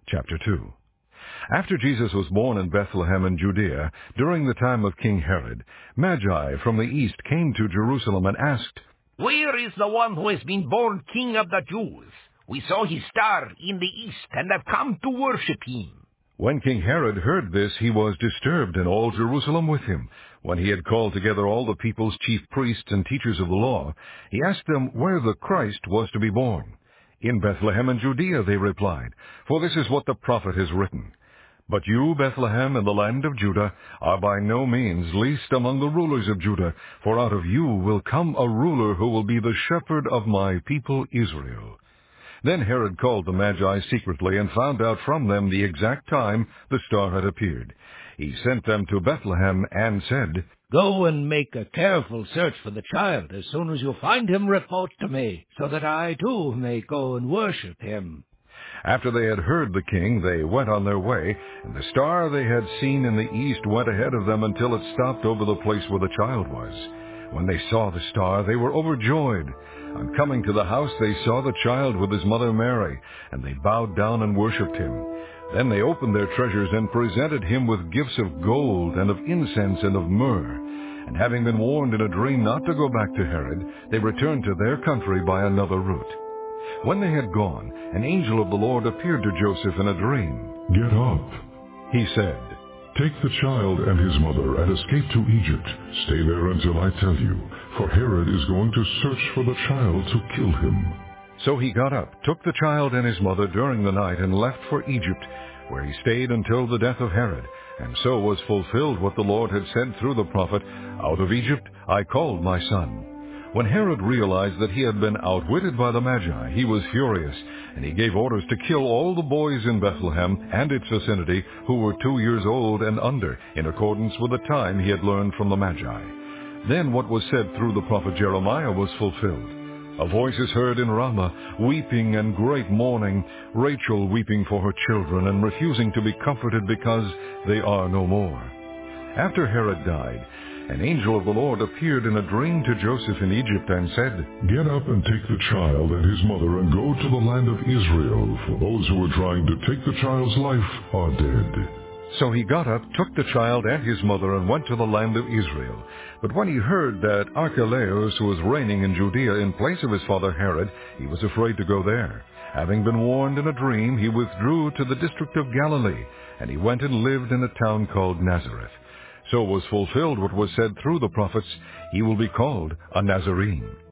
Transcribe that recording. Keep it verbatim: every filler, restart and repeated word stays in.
Chapter two. After Jesus was born in Bethlehem in Judea, during the time of King Herod, Magi from the east came to Jerusalem and asked, "Where is the one who has been born King of the Jews? We saw his star in the east and have come to worship him." When King Herod heard this, he was disturbed, and all Jerusalem with him. When he had called together all the people's chief priests and teachers of the law, he asked them where the Christ was to be born. "In Bethlehem in Judea," they replied, "for this is what the prophet has written. But you, Bethlehem, in the land of Judah, are by no means least among the rulers of Judah, for out of you will come a ruler who will be the shepherd of my people Israel." Then Herod called the Magi secretly and found out from them the exact time the star had appeared. He sent them to Bethlehem and said, "Go and make a careful search for the child. As soon as you find him, report to me, so that I too may go and worship him." After they had heard the king, they went on their way, and the star they had seen in the east went ahead of them until it stopped over the place where the child was. When they saw the star, they were overjoyed. On coming to the house, they saw the child with his mother Mary, and they bowed down and worshipped him. Then they opened their treasures and presented him with gifts of gold and of incense and of myrrh. And having been warned in a dream not to go back to Herod, they returned to their country by another route. When they had gone, an angel of the Lord appeared to Joseph in a dream. "Get up," he said. "Take the child and his mother and escape to Egypt. Stay there until I tell you, for Herod is going to search for the child to kill him." So he got up, took the child and his mother during the night, and left for Egypt, where he stayed until the death of Herod. And so was fulfilled what the Lord had said through the prophet, "Out of Egypt I called my son." When Herod realized that he had been outwitted by the Magi, he was furious, and he gave orders to kill all the boys in Bethlehem and its vicinity who were two years old and under, in accordance with the time he had learned from the Magi. Then what was said through the prophet Jeremiah was fulfilled. "A voice is heard in Ramah, weeping and great mourning, Rachel weeping for her children and refusing to be comforted because they are no more." After Herod died, an angel of the Lord appeared in a dream to Joseph in Egypt and said, "Get up and take the child and his mother and go to the land of Israel, for those who were trying to take the child's life are dead." So he got up, took the child and his mother, and went to the land of Israel. But when he heard that Archelaus was reigning in Judea in place of his father Herod, he was afraid to go there. Having been warned in a dream, he withdrew to the district of Galilee, and he went and lived in a town called Nazareth. So was fulfilled what was said through the prophets, "He will be called a Nazarene."